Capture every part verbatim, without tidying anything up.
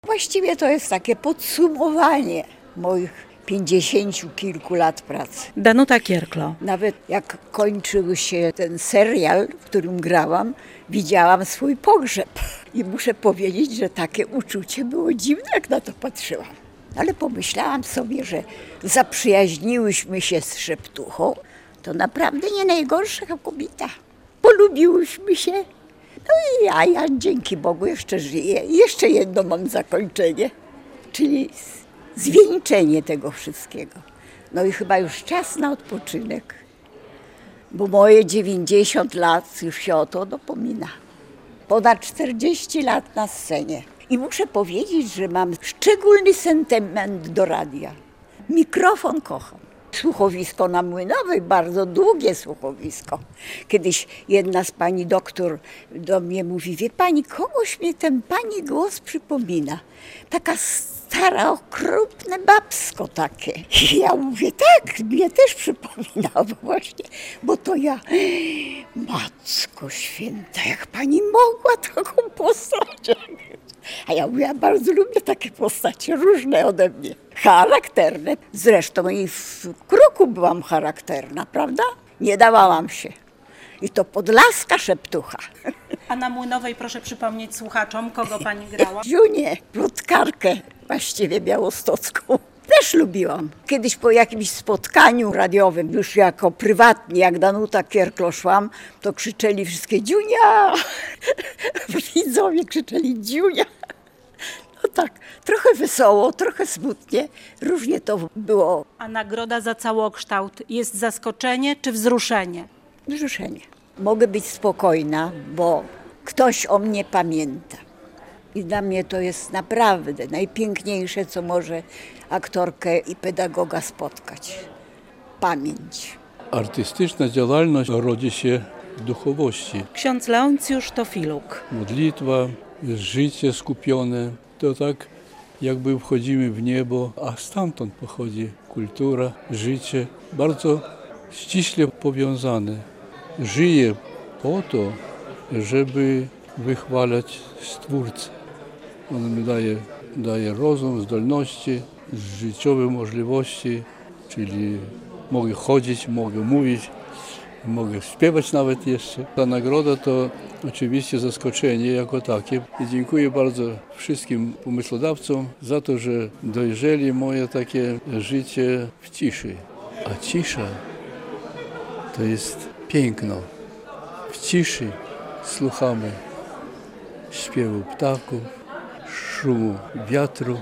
Właściwie to jest takie podsumowanie moich pięćdziesięciu kilku lat pracy. Danuta Kierklo. Nawet jak kończył się ten serial, w którym grałam, widziałam swój pogrzeb. I muszę powiedzieć, że takie uczucie było dziwne, jak na to patrzyłam. Ale pomyślałam sobie, że zaprzyjaźniłyśmy się z Szeptuchą. To naprawdę nie najgorsza kobieta. Polubiłyśmy się. No i ja, ja dzięki Bogu jeszcze żyję. I jeszcze jedno mam zakończenie, czyli zwieńczenie tego wszystkiego. No i chyba już czas na odpoczynek, bo moje dziewięćdziesiąt lat już się o to dopomina. Ponad czterdzieści lat na scenie. I muszę powiedzieć, że mam szczególny sentyment do radia. Mikrofon kocham. Słuchowisko na Młynowej, bardzo długie słuchowisko. Kiedyś jedna z pani doktor do mnie mówi: wie pani, kogoś mnie ten pani głos przypomina. Taka stara, okropne babsko takie. I ja mówię: tak, mnie też przypomina, bo właśnie, bo to ja. Matko święta, jak pani mogła taką postać? A ja mówię: ja bardzo lubię takie postacie, różne ode mnie. Charakterne. Zresztą i w Kruku byłam charakterna, prawda? Nie dawałam się. I to Podlaska Szeptucha. A na Młynowej proszę przypomnieć słuchaczom, kogo pani grała? Ziunię, plotkarkę, właściwie białostocką. Też lubiłam. Kiedyś po jakimś spotkaniu radiowym, już jako prywatnie, jak Danuta Kierklo szłam, to krzyczeli wszystkie: Dziunia! Widzowie krzyczeli: Dziunia! No tak, trochę wesoło, trochę smutnie, różnie to było. A nagroda za całokształt jest zaskoczenie czy wzruszenie? Wzruszenie. Mogę być spokojna, bo ktoś o mnie pamięta. I dla mnie to jest naprawdę najpiękniejsze, co może aktorkę i pedagoga spotkać. Pamięć. Artystyczna działalność rodzi się w duchowości. Ksiądz Leoncjusz Tofiluk. Modlitwa, życie skupione, to tak jakby wchodzimy w niebo, a stamtąd pochodzi kultura, życie, bardzo ściśle powiązane. Żyję po to, żeby wychwalać Stwórcę. On mi daje, daje rozum, zdolności, życiowe możliwości, czyli mogę chodzić, mogę mówić, mogę śpiewać nawet jeszcze. Ta nagroda to oczywiście zaskoczenie jako takie. I dziękuję bardzo wszystkim pomysłodawcom za to, że dojrzeli moje takie życie w ciszy. A cisza to jest piękno. W ciszy słuchamy śpiewu ptaków, szumu wiatru.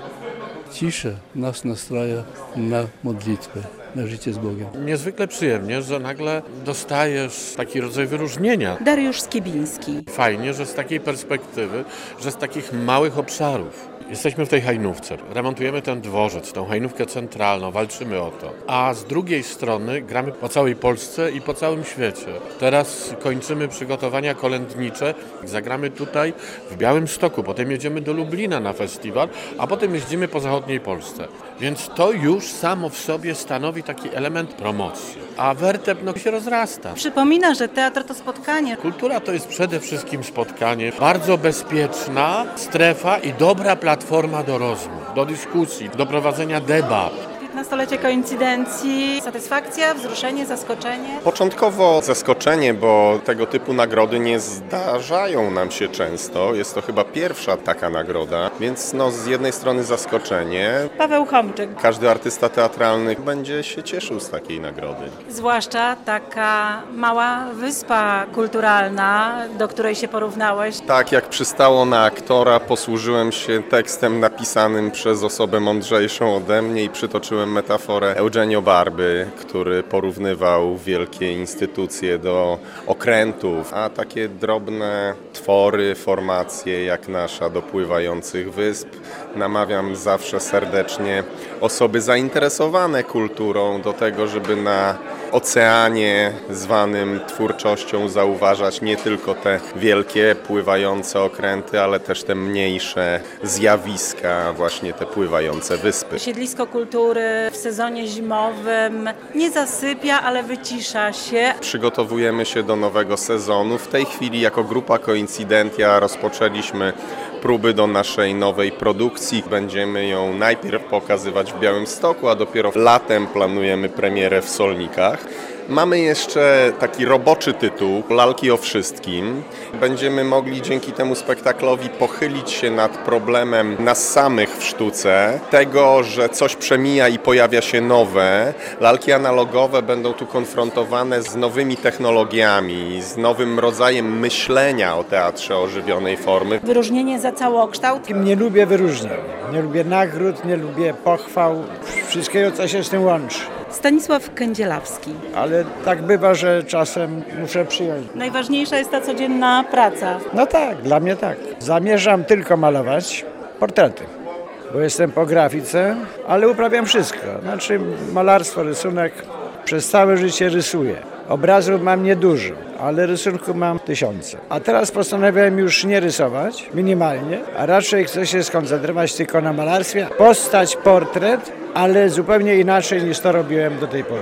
Cisza nas nastraja na modlitwę, na życie z Bogiem. Niezwykle przyjemnie, że nagle dostajesz taki rodzaj wyróżnienia. Dariusz Skiebiński. Fajnie, że z takiej perspektywy, że z takich małych obszarów. Jesteśmy w tej Hajnówce, remontujemy ten dworzec, tą Hajnówkę centralną, walczymy o to. A z drugiej strony gramy po całej Polsce i po całym świecie. Teraz kończymy przygotowania kolędnicze, zagramy tutaj w Białymstoku, potem jedziemy do Lublina na festiwal, a potem jeździmy po zachodniej Polsce. Więc to już samo w sobie stanowi taki element promocji. A wertep no, się rozrasta. Przypomina, że teatr to spotkanie. Kultura to jest przede wszystkim spotkanie, bardzo bezpieczna strefa i dobra platforma do rozmów, do dyskusji, do prowadzenia debat. piętnastolecie koincydencji, satysfakcja, wzruszenie, zaskoczenie. Początkowo zaskoczenie, bo tego typu nagrody nie zdarzają nam się często. Jest to chyba pierwsza taka nagroda, więc no, z jednej strony zaskoczenie. Paweł Chomczyk. Każdy artysta teatralny będzie się cieszył z takiej nagrody. Zwłaszcza taka mała wyspa kulturalna, do której się porównałeś. Tak jak przystało na aktora, posłużyłem się tekstem napisanym przez osobę mądrzejszą ode mnie i przytoczyłem metaforę Eugenio Barby, który porównywał wielkie instytucje do okrętów, a takie drobne twory, formacje jak nasza do pływających wysp. Namawiam zawsze serdecznie osoby zainteresowane kulturą do tego, żeby na oceanie zwanym twórczością zauważać nie tylko te wielkie pływające okręty, ale też te mniejsze zjawiska, właśnie te pływające wyspy. Siedlisko Kultury w sezonie zimowym nie zasypia, ale wycisza się. Przygotowujemy się do nowego sezonu. W tej chwili jako grupa Koincydentia rozpoczęliśmy próby do naszej nowej produkcji. Będziemy ją najpierw pokazywać w Białymstoku, a dopiero latem planujemy premierę w Solnikach. Mamy jeszcze taki roboczy tytuł, Lalki o wszystkim. Będziemy mogli dzięki temu spektaklowi pochylić się nad problemem nas samych w sztuce, tego, że coś przemija i pojawia się nowe. Lalki analogowe będą tu konfrontowane z nowymi technologiami, z nowym rodzajem myślenia o teatrze ożywionej formy. Wyróżnienie za całokształt. Nie lubię wyróżnień, nie lubię nagród, nie lubię pochwał, wszystkiego, co się z tym łączy. Stanisław Kędzielawski. Ale tak bywa, że czasem muszę przyjąć. Najważniejsza jest ta codzienna praca. No tak, dla mnie tak. Zamierzam tylko malować portrety, bo jestem po grafice, ale uprawiam wszystko. Znaczy malarstwo, rysunek. Przez całe życie rysuję. Obrazów mam niedużo, ale rysunku mam tysiące. A teraz postanowiłem już nie rysować, minimalnie, a raczej chcę się skoncentrować tylko na malarstwie. Postać, portret, ale zupełnie inaczej niż to robiłem do tej pory.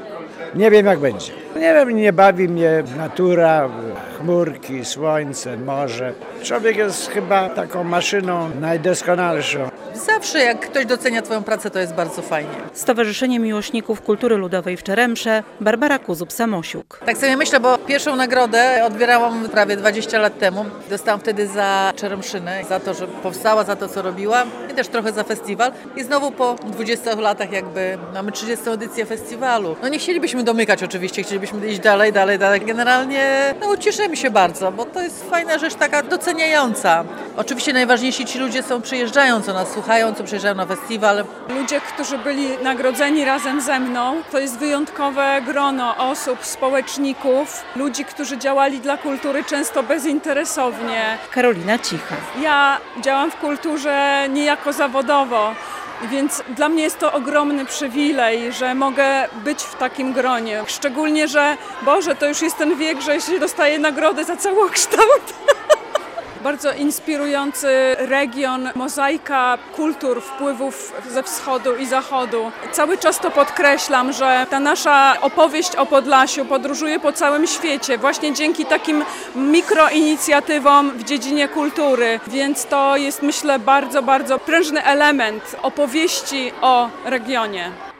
Nie wiem jak będzie. Nie wiem, nie bawi mnie natura, chmurki, słońce, morze. Człowiek jest chyba taką maszyną najdoskonalszą. Zawsze jak ktoś docenia Twoją pracę, to jest bardzo fajnie. Stowarzyszenie Miłośników Kultury Ludowej w Czeremsze, Barbara Kuzub-Samosiuk. Tak sobie myślę, bo pierwszą nagrodę odbierałam prawie dwadzieścia lat temu. Dostałam wtedy za Czeremszynę, za to, że powstała, za to, co robiłam i też trochę za festiwal. I znowu po dwudziestu latach jakby mamy trzydziestą edycję festiwalu. No nie chcielibyśmy domykać oczywiście, chcielibyśmy iść dalej, dalej, dalej. Generalnie no, cieszymy się bardzo, bo to jest fajna rzecz, taka doceniająca. Oczywiście najważniejsi ci ludzie są, przyjeżdżają, co nas słuchają, co przyjeżdżają na festiwal. Ludzie, którzy byli nagrodzeni razem ze mną, to jest wyjątkowe grono osób, społeczników, ludzi, którzy działali dla kultury często bezinteresownie. Karolina Cicha. Ja działam w kulturze niejako zawodowo, więc dla mnie jest to ogromny przywilej, że mogę być w takim gronie. Szczególnie, że Boże, to już jest ten wiek, że się dostaje nagrodę za całokształt. Bardzo inspirujący region, mozaika kultur, wpływów ze wschodu i zachodu. Cały czas to podkreślam, że ta nasza opowieść o Podlasiu podróżuje po całym świecie właśnie dzięki takim mikroinicjatywom w dziedzinie kultury. Więc to jest, myślę, bardzo, bardzo prężny element opowieści o regionie.